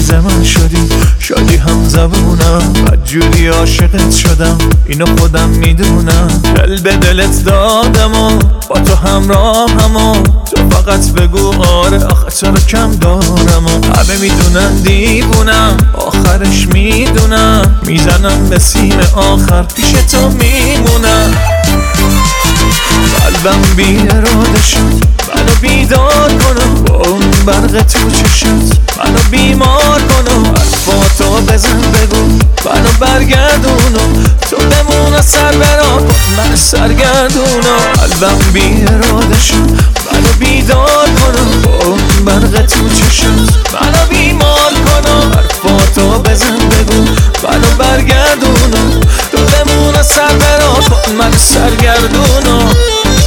عزیز من شدی، شادی هم زبونم، بدجوری عاشقت شدم، اینو خودم میدونم. دل به دلت دادم و با تو همراهم و تو فقط بگو آره، آخه تو رو کم دارم و همه میدونن دیوونم، آخرش میدونم، میزنم به سیم آخر پیش تو میمونم. قلبم بی اراده شد منو بیدار کنم، با اون برق تو چشت منو بیمار کنم. حرفاتو بزن بگو منو برگردونم، تو بمون سر برا من سرگردونم. قلبم بی اراده شد منو بیدار کنم، با اون برق تو چشت منو بیمار کنم. حرفاتو بزن بگو منو برگردونم، تو بمون سر برا من سرگردونم.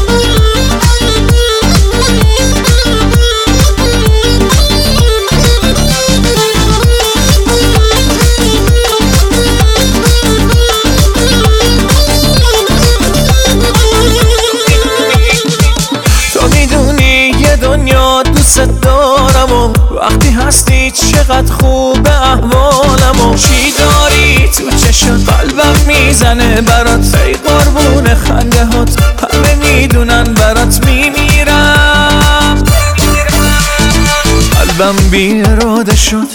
دنیا دوست دارم و وقتی هستی چقدر خوب احوالم و چی داری تو چشات قلبم میزنه برات، ای قربون خنده هات همه میدونن برات میمیرم. قلبم بی اراده شد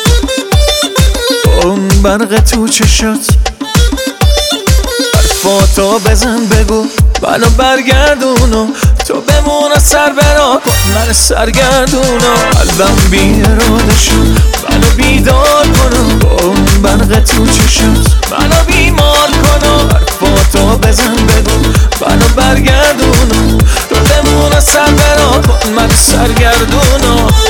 اون برق تو چشات، حرفاتو بزن بگو منو برگردونو، تو بمون سر برا من سرگردونو. قلبم بی اراده شد منو بیدار کنم، با اون برق تو چشت منو بیمار کنم. حرفاتو بزن بگو منو برگردونو، تو بمون سر برا من سرگردونو.